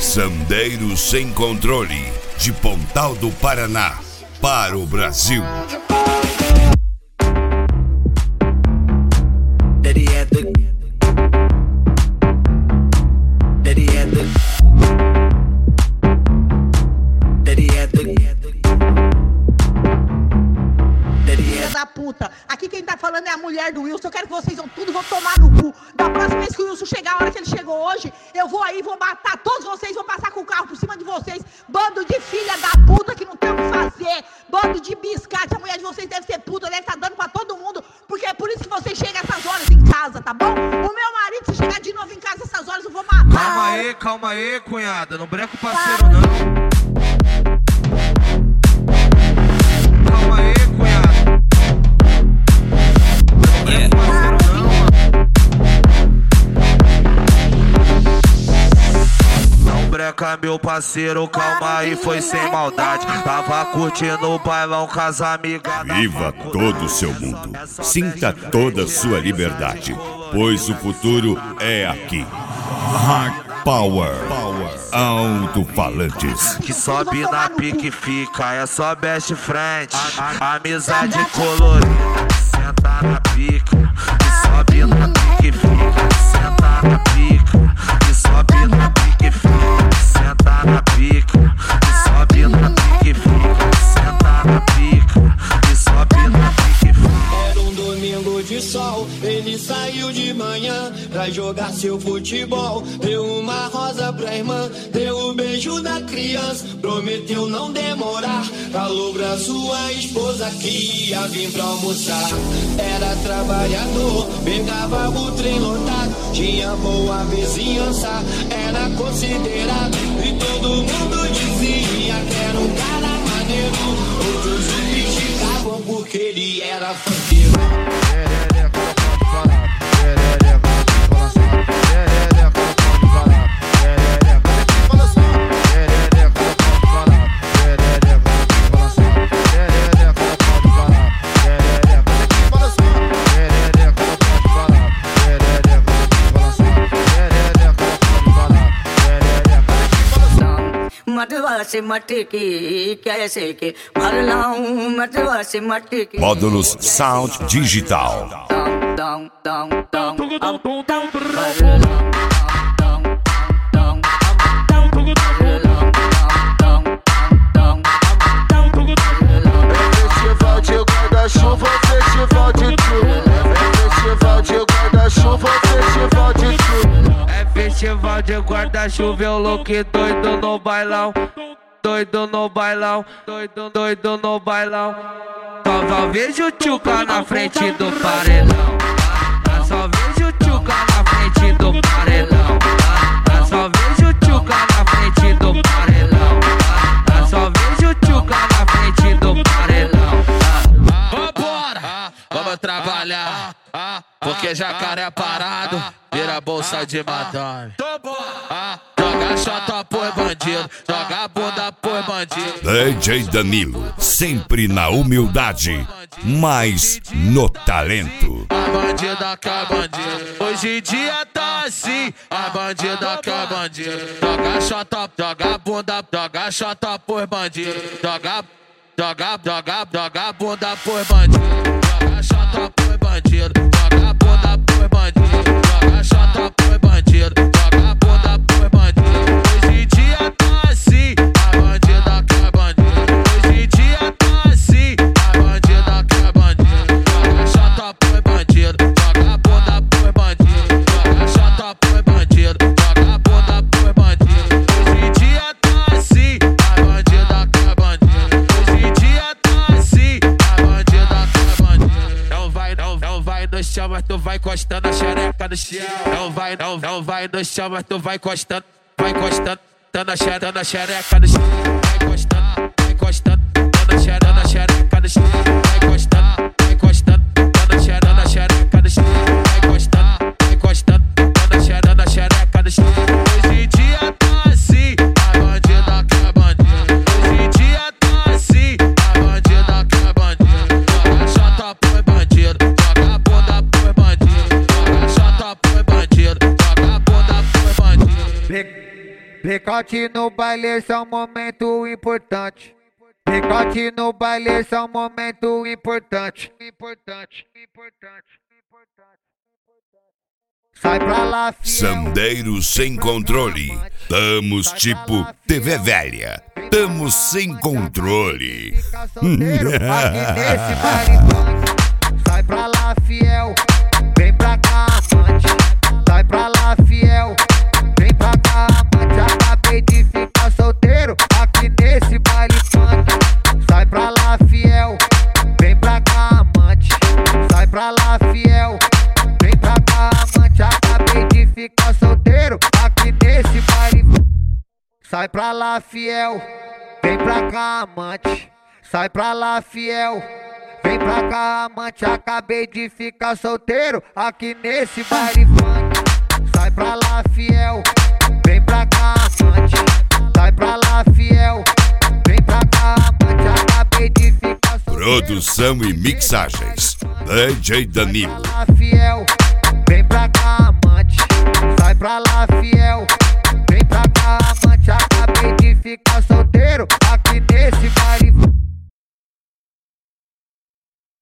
Sandeiro Sem Controle, de Pontal do Paraná, para o Brasil. Aqui quem tá falando é a mulher do Wilson. Eu quero que vocês vão tomar no cu. Da próxima vez que o Wilson chegar, a hora que ele chegou hoje, eu vou aí, vou matar todos vocês, vou passar com o carro por cima de vocês. Bando de filha da puta que não tem o que fazer. Bando de biscate. A mulher de vocês deve ser puta, deve estar dando pra todo mundo. Porque é por isso que vocês chegam essas horas em casa, tá bom? O meu marido, se chegar de novo em casa essas horas, eu vou matar. Calma aí, cunhada. Não breca o parceiro, não. Calma aí, cunhada. Breca, meu parceiro, calma aí, foi sem maldade. Tava curtindo o bailão com as amigas. Viva todo o seu mundo, sinta toda a sua liberdade, pois o futuro é aqui. Hard Power, Alto-Falantes. Que sobe na pique fica, é só best friend. Amizade colorida, senta na pica. Que sobe na pique fica, senta na pica. Que sobe na pique fica, senta na pica. Que sobe na pique fica, senta na pica. Que sobe na pique fica. Era um domingo de sol, ele saiu de manhã pra jogar seu futebol. Deu uma rosa pra irmã, deu o beijo da criança. Prometeu não demorar, falou pra sua esposa que ia vir pra almoçar. Era trabalhador, pegava o trem lotado, tinha boa vizinhança, era considerado. E todo mundo dizia que era um cara maneiro. Outros o criticavam porque ele era funkeiro. Módulos Sound Digital. Festival de guarda-chuva, festival de tudo. Festival de guarda-chuva, festival de tudo. É festival de guarda-chuva, eu louco e doido no bailão. Doido no bailão, doido no bailão. Só vejo tchuca na frente do paredão. Só vejo tchuca na frente do paredão. Só vejo tchuca na frente do paredão. Só vejo tchuca na frente do paredão. Vambora, vamos trabalhar. Porque jacaré é parado, vira bolsa de madame. Joga chota por bandido, joga a bunda por bandido. DJ Danilo, sempre na humildade, mas no talento. A bandida que é bandido, hoje em dia tá assim. A bandida que é bandido, joga chota, joga a bunda, joga chota por bandido. Joga a bunda por bandido. Joga chota por bandido, joga a bunda por bandido. Joga chota por bandido, joga a bunda por bandido. Hoje em dia tá assim, a bandida que é bandido. Hoje em dia tá assim, a bandida que é bandido. Joga chota por bandido, joga a bunda por bandido. Joga chota por bandido, joga a bunda por bandido. Hoje em dia tá assim, a bandida que é bandido. Hoje em dia tá assim, a bandida que é bandido. Não vai no chão, mas tu vai encostando a xereca no chão. Não vai no chão, mas tu vai encostando na xereca no chão. Vai encostando na xereca no chão. Vai encostando na xereca no chão. Vai encostando na xereca no chão. Hoje em dia tá assim, a bandida que é bandido. Hoje em dia tá assim, a bandida que é bandido. Joga chota por bandido, joga a bunda por bandido. Joga chota por bandido, joga a bunda por bandido. Picote no baile, esse é um momento importante. Picote no baile, esse é um momento importante. Sai pra lá, fiel. Sandeiro sem controle. Tamos tipo TV velha. Tamo sem controle. Aqui nesse baile funk. Sai pra lá, fiel. Vem pra cá, amante. Sai pra lá, fiel. Vem pra cá, amante. Acabei de ficar solteiro aqui nesse baile funk. Sai pra lá, fiel. Vem pra cá, amante. Sai pra lá, fiel. Vem pra cá, amante. Acabei de ficar solteiro aqui nesse baile funk. Sai pra lá, fiel. Vem pra cá, amante. Sai pra lá, fiel. Vem pra cá, amante. Acabei de ficar solteiro aqui nesse baile funk. Sai pra lá, fiel. Vem pra cá, amante. Sai pra lá, fiel. Vem pra cá, amante. Acabei de ficar solteiro. Produção e mixagens. DJ Danilo. Sai pra lá, fiel.